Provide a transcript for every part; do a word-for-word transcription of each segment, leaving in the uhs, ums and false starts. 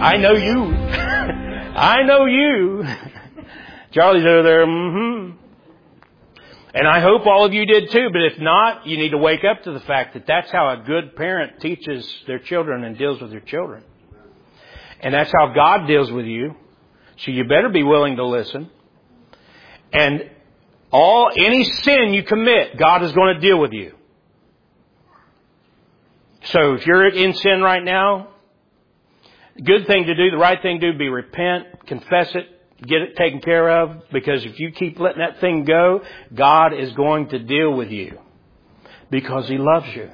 I know you. I know you. Charlie's over there. Mm-hmm. And I hope all of you did too. But if not, you need to wake up to the fact that that's how a good parent teaches their children and deals with their children. And that's how God deals with you. So you better be willing to listen. And all any sin you commit, God is going to deal with you. So if you're in sin right now, the good thing to do, the right thing to do would be repent, confess it, get it taken care of. Because if you keep letting that thing go, God is going to deal with you. Because He loves you.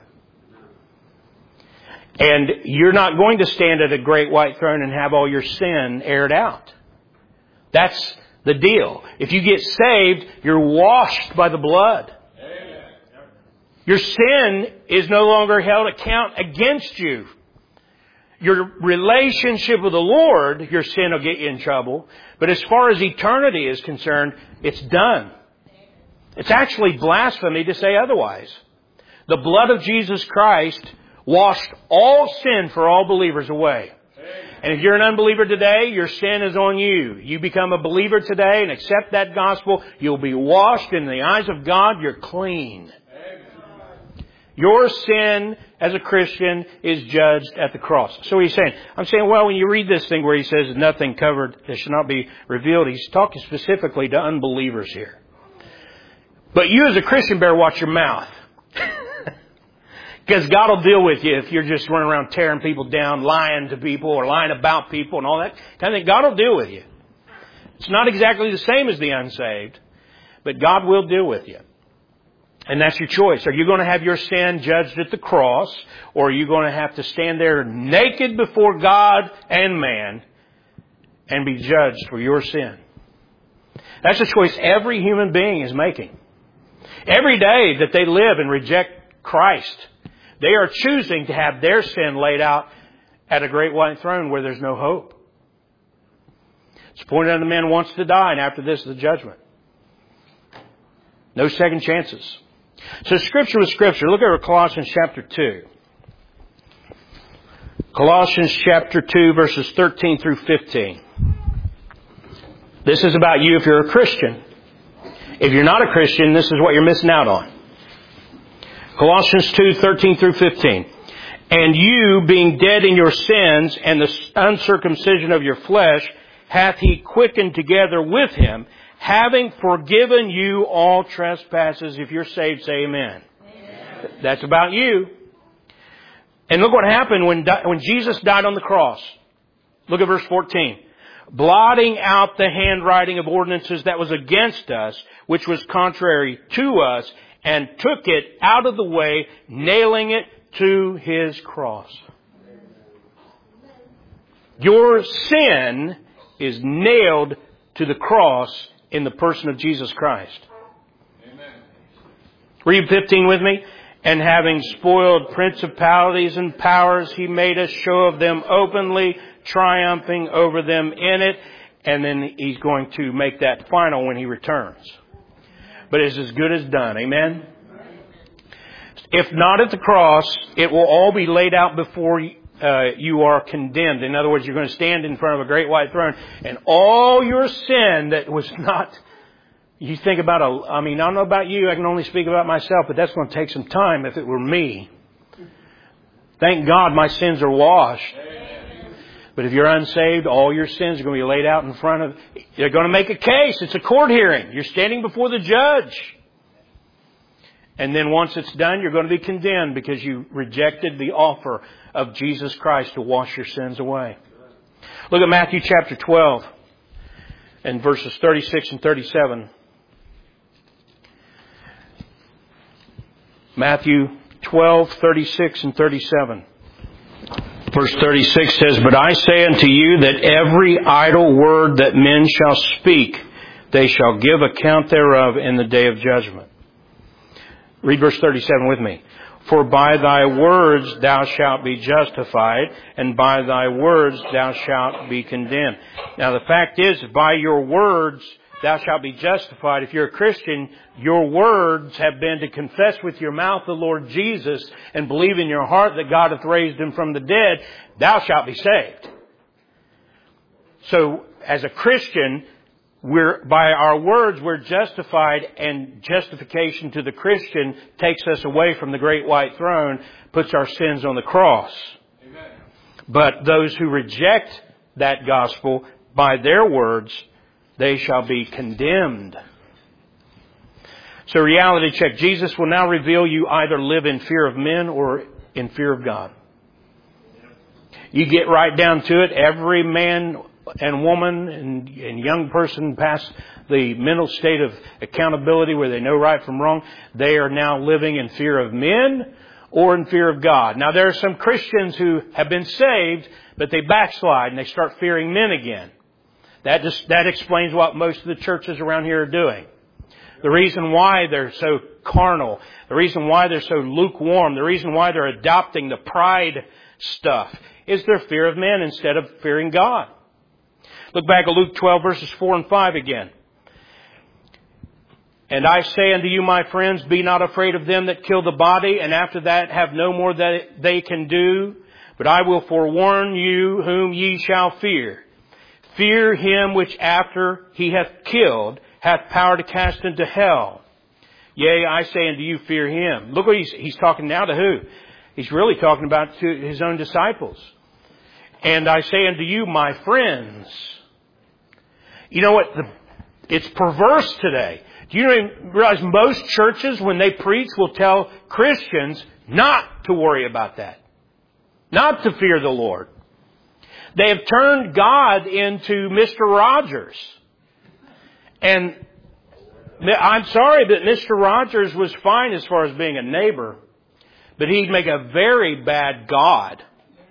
And you're not going to stand at a great white throne and have all your sin aired out. That's the deal. If you get saved, you're washed by the blood. Amen. Your sin is no longer held account against you. Your relationship with the Lord, your sin will get you in trouble. But as far as eternity is concerned, it's done. It's actually blasphemy to say otherwise. The blood of Jesus Christ washed all sin for all believers away. And if you're an unbeliever today, your sin is on you. You become a believer today and accept that gospel, you'll be washed in the eyes of God. You're clean. Your sin as a Christian is judged at the cross. So he's saying, I'm saying, well, when you read this thing where he says nothing covered that should not be revealed, he's talking specifically to unbelievers here. But you as a Christian better watch your mouth. Because God will deal with you if you're just running around tearing people down, lying to people or lying about people and all that kind of thing. God will deal with you. It's not exactly the same as the unsaved, but God will deal with you. And that's your choice. Are you going to have your sin judged at the cross, or are you going to have to stand there naked before God and man and be judged for your sin? That's a choice every human being is making. Every day that they live and reject Christ, they are choosing to have their sin laid out at a great white throne where there's no hope. It's pointed out the man wants to die, and after this, the judgment. No second chances. So Scripture with Scripture. Look at Colossians chapter two. Colossians chapter two, verses thirteen through fifteen. This is about you if you're a Christian. If you're not a Christian, this is what you're missing out on. Colossians two, thirteen through fifteen. And you, being dead in your sins and the uncircumcision of your flesh, hath He quickened together with Him, having forgiven you all trespasses. If you're saved, say amen. Amen. That's about you. And look what happened when, when Jesus died on the cross. Look at verse fourteen. Blotting out the handwriting of ordinances that was against us, which was contrary to us, and took it out of the way, nailing it to His cross. Your sin is nailed to the cross in the person of Jesus Christ. Amen. Read fifteen with me. And having spoiled principalities and powers, He made a show of them openly, triumphing over them in it. And then He's going to make that final when He returns. But it's as good as done. Amen? If not at the cross, it will all be laid out before uh, you are condemned. In other words, you're going to stand in front of a great white throne, and all your sin that was not... You think about a... I mean, I don't know about you. I can only speak about myself, but that's going to take some time if it were me. Thank God my sins are washed. But if you're unsaved, all your sins are going to be laid out in front of... They're going to make a case. It's a court hearing. You're standing before the judge. And then once it's done, you're going to be condemned because you rejected the offer of Jesus Christ to wash your sins away. Look at Matthew chapter twelve and verses thirty-six and thirty-seven. Matthew twelve, thirty-six and thirty-seven. Verse thirty-six says, But I say unto you that every idle word that men shall speak, they shall give account thereof in the day of judgment. Read verse thirty-seven with me. For by thy words thou shalt be justified, and by thy words thou shalt be condemned. Now the fact is, by your words thou shalt be justified. If you're a Christian, your words have been to confess with your mouth the Lord Jesus and believe in your heart that God hath raised Him from the dead. Thou shalt be saved. So as a Christian, we're, by our words, we're justified, and justification to the Christian takes us away from the great white throne, puts our sins on the cross. Amen. But those who reject that gospel, by their words, they shall be condemned. So reality check. Jesus will now reveal you either live in fear of men or in fear of God. You get right down to it. Every man and woman and, and young person past the mental state of accountability where they know right from wrong, they are now living in fear of men or in fear of God. Now there are some Christians who have been saved, but they backslide and they start fearing men again. That just, that explains what most of the churches around here are doing. The reason why they're so carnal, the reason why they're so lukewarm, the reason why they're adopting the pride stuff is their fear of men instead of fearing God. Look back at Luke twelve verses four and five again. And I say unto you, my friends, be not afraid of them that kill the body, and after that have no more that they can do. But I will forewarn you whom ye shall fear. Fear him which after he hath killed hath power to cast into hell. Yea, I say unto you, fear him. Look what he's, he's talking now to who? He's really talking about to his own disciples. And I say unto you, my friends. You know what? The, it's perverse today. Do you realize most churches, when they preach, will tell Christians not to worry about that. Not to fear the Lord. They have turned God into Mister Rogers. And I'm sorry, but Mister Rogers was fine as far as being a neighbor. But he'd make a very bad God.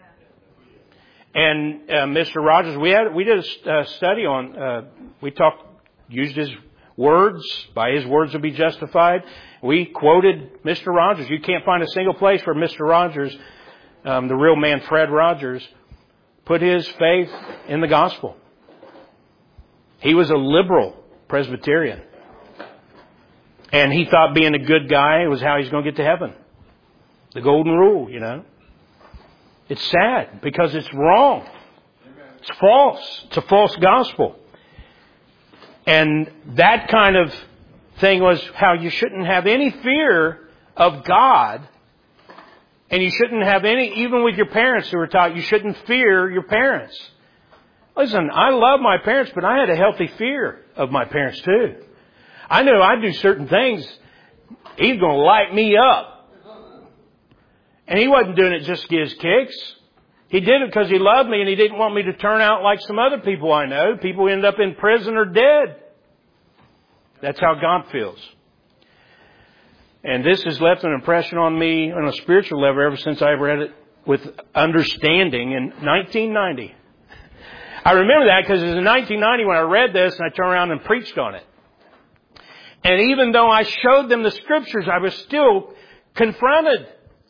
And uh, Mister Rogers, we had we did a uh, study on, uh, we talked, used his words, by his words will be justified. We quoted Mister Rogers. You can't find a single place where Mister Rogers, um, the real man Fred Rogers, put his faith in the gospel. He was a liberal Presbyterian. And he thought being a good guy was how he's going to get to heaven. The golden rule, you know. It's sad because it's wrong. It's false. It's a false gospel. And that kind of thing was how you shouldn't have any fear of God. And you shouldn't have any, even with your parents who were taught, you shouldn't fear your parents. Listen, I love my parents, but I had a healthy fear of my parents too. I knew I'd do certain things. He's going to light me up. And he wasn't doing it just to get his kicks. He did it because he loved me and he didn't want me to turn out like some other people I know. People who end up in prison or dead. That's how God feels. And this has left an impression on me on a spiritual level ever since I read it with understanding in nineteen ninety. I remember that because it was in nineteen ninety when I read this and I turned around and preached on it. And even though I showed them the scriptures, I was still confronted.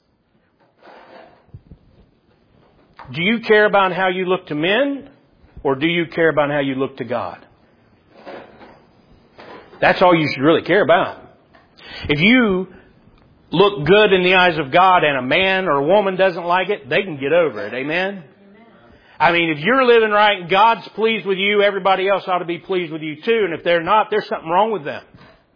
Do you care about how you look to men, or do you care about how you look to God? That's all you should really care about. If you look good in the eyes of God and a man or a woman doesn't like it, they can get over it. Amen? I mean, if you're living right and God's pleased with you, everybody else ought to be pleased with you too. And if they're not, there's something wrong with them.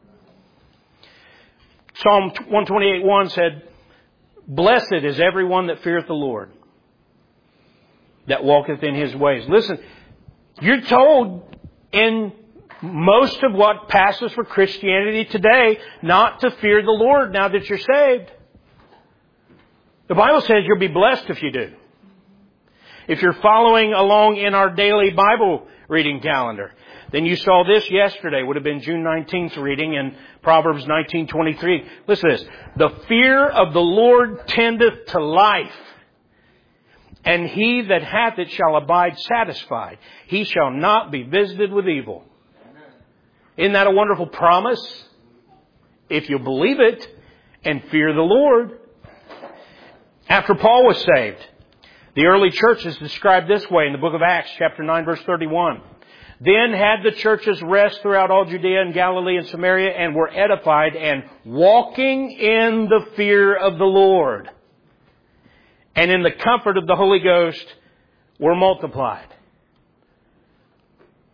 Psalm one twenty-eight one said, blessed is everyone that feareth the Lord, that walketh in his ways. Listen, you're told in most of what passes for Christianity today not to fear the Lord now that you're saved. The Bible says you'll be blessed if you do. If you're following along in our daily Bible reading calendar, then you saw this yesterday, would have been June nineteenth reading in Proverbs nineteen twenty-three. Listen to this. The fear of the Lord tendeth to life, and he that hath it shall abide satisfied. He shall not be visited with evil. Amen. Isn't that a wonderful promise? If you believe it and fear the Lord. After Paul was saved, the early church is described this way in the book of Acts, chapter nine, verse thirty-one. Then had the churches rest throughout all Judea and Galilee and Samaria, and were edified and walking in the fear of the Lord, and in the comfort of the Holy Ghost were multiplied.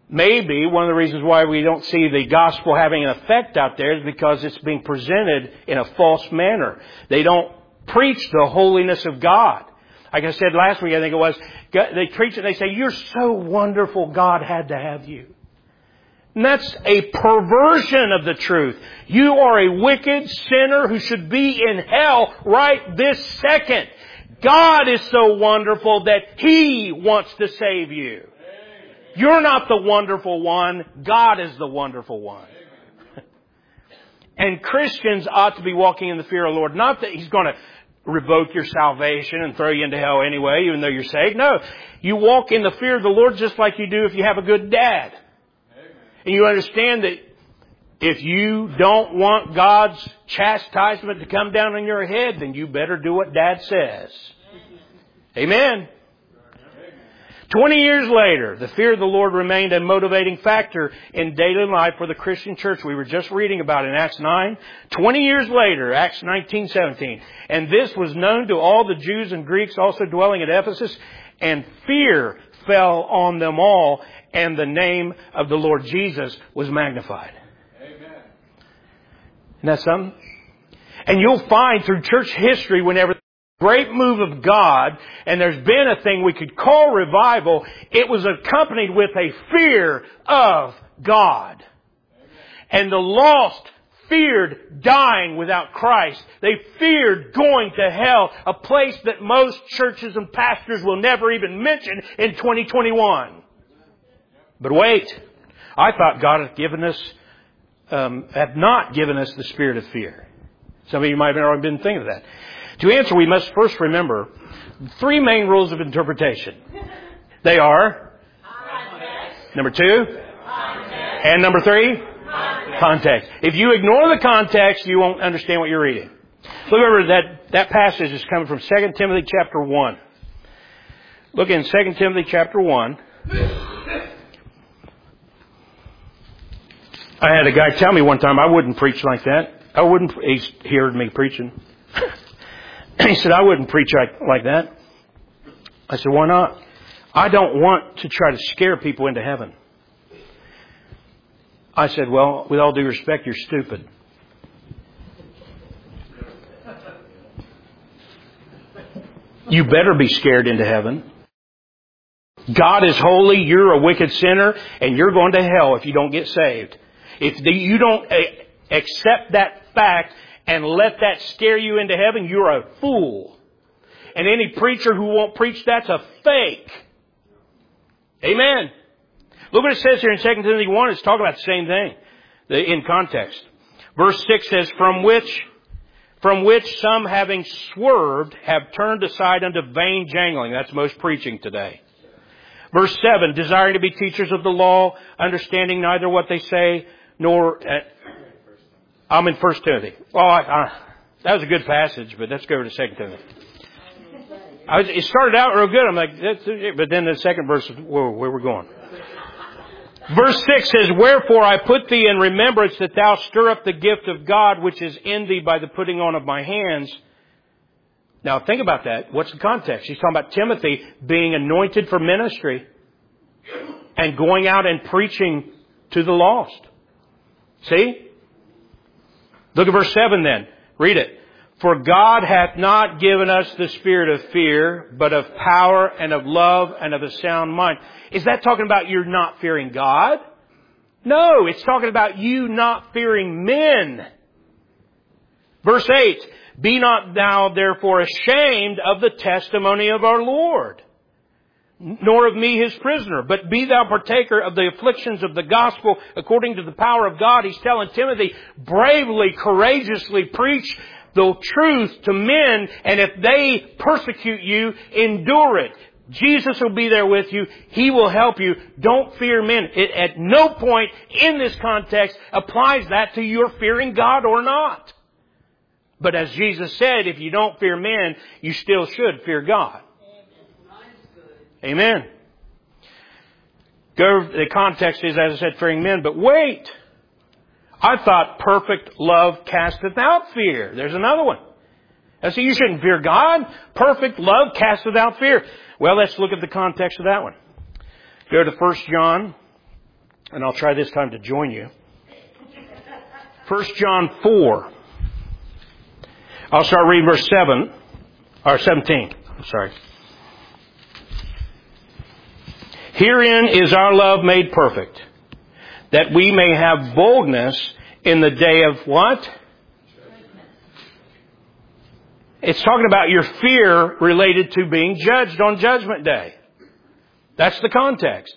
maybe one of the reasons why we don't see the gospel having an effect out there is because it's being presented in a false manner. They don't preach the holiness of God. Like I said last week, I think it was, they preach it and they say, you're so wonderful, God had to have you. And that's a perversion of the truth. You are a wicked sinner who should be in hell right this second. God is so wonderful that He wants to save you. You're not the wonderful one. God is the wonderful one. And Christians ought to be walking in the fear of the Lord. Not that He's going to revoke your salvation and throw you into hell anyway, even though you're saved. No. You walk in the fear of the Lord just like you do if you have a good dad. And you understand that if you don't want God's chastisement to come down on your head, then you better do what Dad says. Amen. Twenty years later, the fear of the Lord remained a motivating factor in daily life for the Christian church. We were just reading about it in Acts nine. Twenty years later, Acts nineteen seventeen. And this was known to all the Jews and Greeks also dwelling at Ephesus. And fear fell on them all. And the name of the Lord Jesus was magnified. Amen. Isn't that something? And you'll find through church history, whenever great move of God, and there's been a thing we could call revival, it was accompanied with a fear of God. Amen. And the lost feared dying without Christ. They feared going to hell, a place that most churches and pastors will never even mention in twenty twenty-one. But wait, I thought God had given us, um, had not given us the spirit of fear. Some of you might have already been thinking of that. To answer, we must first remember three main rules of interpretation. They are context. Number two, context. And number three, context. Context. If you ignore the context, you won't understand what you're reading. Look over that that passage is coming from Second Timothy chapter one. Look in Second Timothy chapter one. I had a guy tell me one time I wouldn't preach like that. I wouldn't. He heard me preaching. He said, I wouldn't preach like, like that. I said, why not? I don't want to try to scare people into heaven. I said, well, with all due respect, you're stupid. You better be scared into heaven. God is holy, you're a wicked sinner, and you're going to hell if you don't get saved. If you don't accept that fact and let that scare you into heaven, you're a fool. And any preacher who won't preach that's a fake. Amen. Look what it says here in Second Timothy one. It's talking about the same thing in context. Verse six says, From which, from which some having swerved have turned aside unto vain jangling. That's most preaching today. Verse seven, desiring to be teachers of the law, understanding neither what they say, nor... Uh, I'm in First Timothy. Well, I, I, that was a good passage, but let's go over to Second Timothy. I was, it started out real good. I'm like, that's it. But then the second verse, whoa, where we're going. Verse six says, Wherefore I put thee in remembrance that thou stir up the gift of God which is in thee by the putting on of my hands. Now think about that. What's the context? He's talking about Timothy being anointed for ministry and going out and preaching to the lost. See? Look at verse seven then. Read it. For God hath not given us the spirit of fear, but of power and of love and of a sound mind. Is that talking about you're not fearing God? No, it's talking about you not fearing men. Verse eight. Be not thou therefore ashamed of the testimony of our Lord, nor of me his prisoner, but be thou partaker of the afflictions of the gospel according to the power of God. He's telling Timothy, bravely, courageously preach the truth to men, and if they persecute you, endure it. Jesus will be there with you. He will help you. Don't fear men. It at no point in this context applies that to your fearing God or not. But as Jesus said, if you don't fear men, you still should fear God. Amen. Go, the context is, as I said, fearing men. But wait. I thought perfect love casteth out fear. There's another one. I say you shouldn't fear God. Perfect love casteth out fear. Well, let's look at the context of that one. Go to First John and I'll try this time to join you. First John four. I'll start reading verse seven, or seventeen. I'm sorry. Herein is our love made perfect, that we may have boldness in the day of what? It's talking about your fear related to being judged on Judgment Day. That's the context.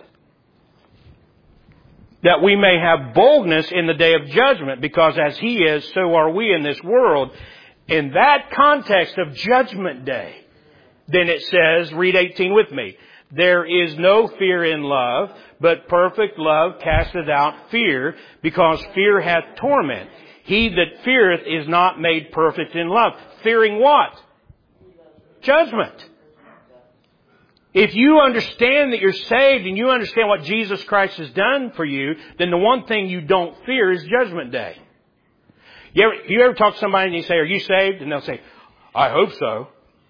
That we may have boldness in the day of judgment, because as He is, so are we in this world. In that context of Judgment Day, then it says, read eighteen with me, there is no fear in love, but perfect love casteth out fear, because fear hath torment. He that feareth is not made perfect in love. Fearing what? Judgment. If you understand that you're saved and you understand what Jesus Christ has done for you, then the one thing you don't fear is Judgment Day. You ever, you ever talk to somebody and you say, are you saved? And they'll say, I hope so.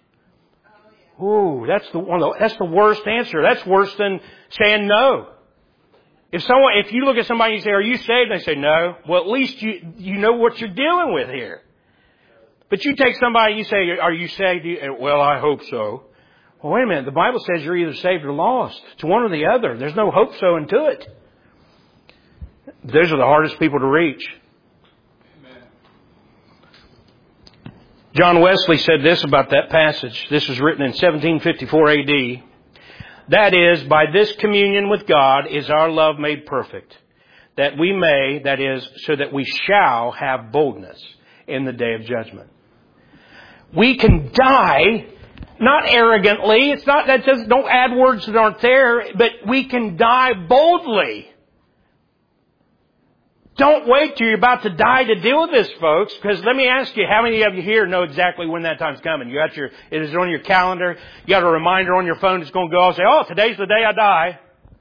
Ooh, that's the one. That's the worst answer. That's worse than saying no. If someone, if you look at somebody and you say, are you saved? And they say no. Well, at least you, you know what you're dealing with here. But you take somebody and you say, are you saved? Well, I hope so. Well, wait a minute. The Bible says you're either saved or lost. It's one or the other. There's no hope so into it. Those are the hardest people to reach. Amen. John Wesley said this about that passage. This was written in seventeen fifty-four A D. That is, by this communion with God is our love made perfect, that we may, that is, so that we shall have boldness in the day of judgment. We can die, not arrogantly. It's not that says don't add words that aren't there, but we can die boldly. Don't wait till you're about to die to deal with this, folks, because let me ask you, how many of you here know exactly when that time's coming? You got your, it is on your calendar. You got a reminder on your phone that's going to go and say, oh, today's the day I die.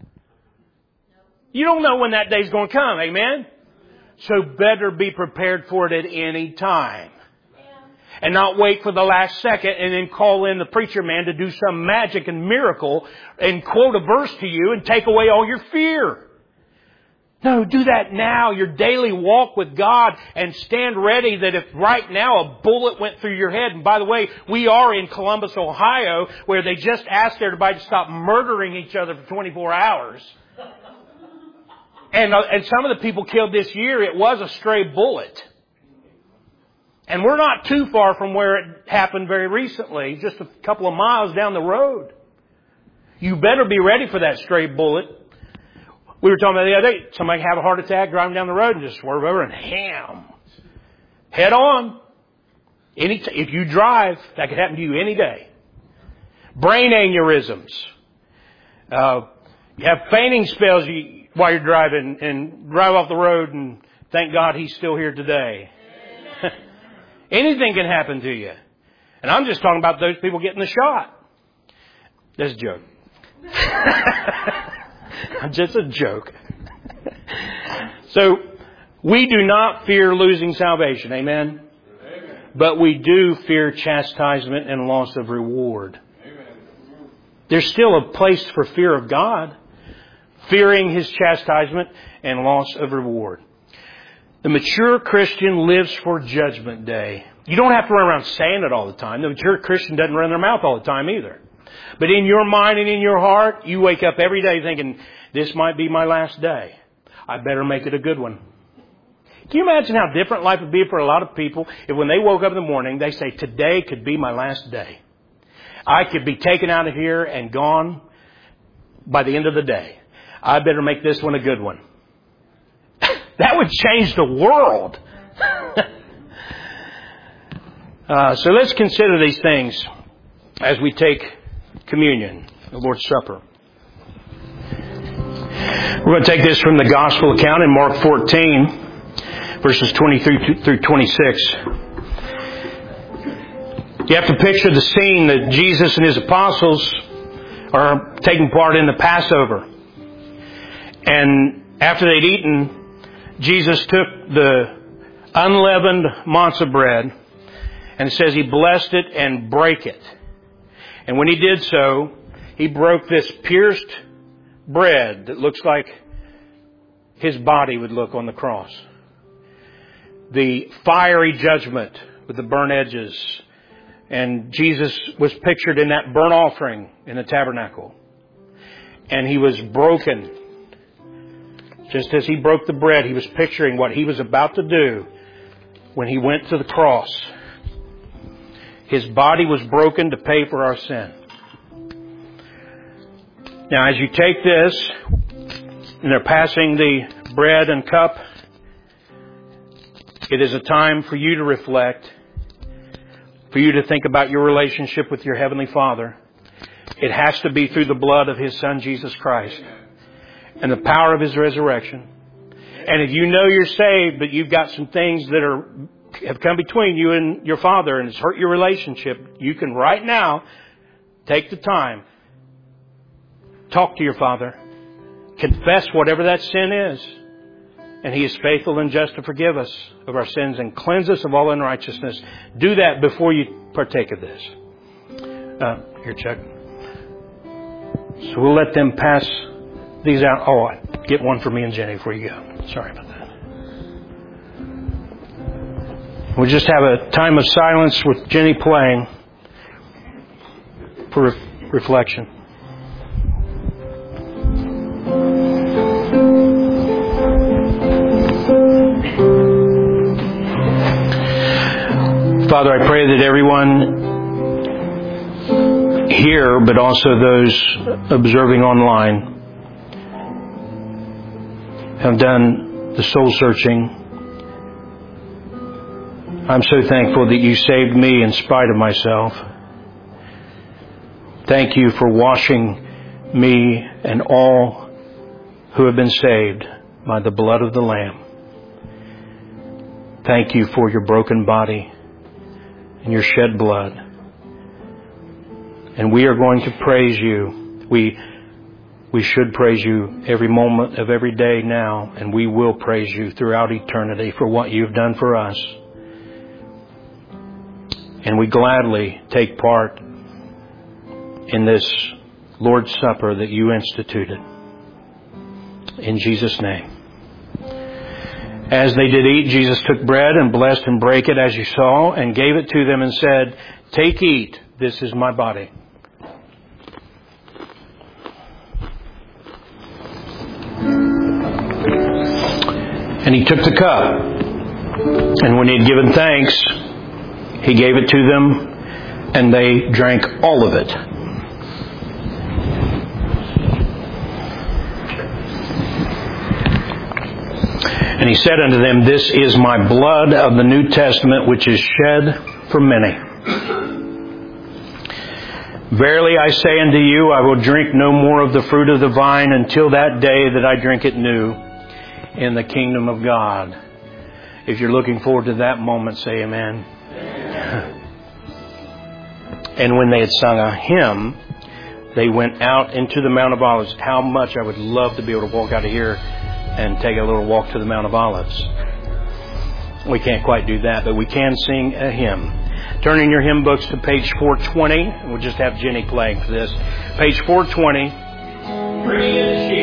You don't know when that day's going to come, amen? So better be prepared for it at any time. And not wait for the last second and then call in the preacher man to do some magic and miracle and quote a verse to you and take away all your fear. No, do that now, your daily walk with God, and stand ready that if right now a bullet went through your head, and by the way, we are in Columbus, Ohio, where they just asked everybody to stop murdering each other for twenty-four hours. And, uh, and some of the people killed this year, it was a stray bullet. And we're not too far from where it happened very recently, just a couple of miles down the road. You better be ready for that stray bullet. We were talking about the other day, somebody have a heart attack driving down the road and just swerve over and ham. Head on. Any t- if you drive, that could happen to you any day. Brain aneurysms. Uh, you have fainting spells you, while you're driving, and drive off the road and thank God He's still here today. Anything can happen to you. And I'm just talking about those people getting the shot. That's a joke. Just a joke. So, we do not fear losing salvation. Amen? Amen. But we do fear chastisement and loss of reward. Amen. There's still a place for fear of God. Fearing His chastisement and loss of reward. The mature Christian lives for Judgment Day. You don't have to run around saying it all the time. The mature Christian doesn't run their mouth all the time either. But in your mind and in your heart, you wake up every day thinking, this might be my last day. I better make it a good one. Can you imagine how different life would be for a lot of people if when they woke up in the morning, they say, today could be my last day. I could be taken out of here and gone by the end of the day. I better make this one a good one. That would change the world. uh, so let's consider these things as we take communion, the Lord's Supper. We're going to take this from the Gospel account in Mark fourteen, verses twenty-three through twenty-six. You have to picture the scene that Jesus and His apostles are taking part in the Passover. And after they'd eaten, Jesus took the unleavened matzah bread, and it says He blessed it and brake it. And when He did so, He broke this pierced bread that looks like His body would look on the cross. The fiery judgment with the burnt edges. And Jesus was pictured in that burnt offering in the tabernacle. And He was broken. Just as He broke the bread, He was picturing what He was about to do when He went to the cross. His body was broken to pay for our sin. Now, as you take this, and they're passing the bread and cup, it is a time for you to reflect, for you to think about your relationship with your Heavenly Father. It has to be through the blood of His Son, Jesus Christ, and the power of His resurrection. And if you know you're saved, but you've got some things that are have come between you and your Father and it's hurt your relationship, you can right now take the time, talk to your Father, confess whatever that sin is, and He is faithful and just to forgive us of our sins and cleanse us of all unrighteousness. Do that before you partake of this. Uh, here, Chuck. So we'll let them pass these out. Oh, get one for me and Jenny before you go. Sorry about that. We'll just have a time of silence with Jenny playing for re- reflection. Father, I pray that everyone here, but also those observing online, have done the soul searching. I'm so thankful that You saved me in spite of myself. Thank You for washing me and all who have been saved by the blood of the Lamb. Thank You for Your broken body and Your shed blood. And we are going to praise You. We we should praise You every moment of every day now, and we will praise You throughout eternity for what You've done for us. And we gladly take part in this Lord's Supper that You instituted. In Jesus' name. As they did eat, Jesus took bread and blessed and brake it as you saw, and gave it to them and said, "Take, eat, this is my body." And He took the cup, and when He had given thanks, He gave it to them, and they drank all of it. And He said unto them, "This is my blood of the New Testament, which is shed for many. Verily I say unto you, I will drink no more of the fruit of the vine until that day that I drink it new in the kingdom of God." If you're looking forward to that moment, say amen. And when they had sung a hymn, they went out into the Mount of Olives. How much I would love to be able to walk out of here and take a little walk to the Mount of Olives. We can't quite do that, but we can sing a hymn. Turn in your hymn books to page four twenty. We'll just have Jenny playing for this. Page four twenty. Bring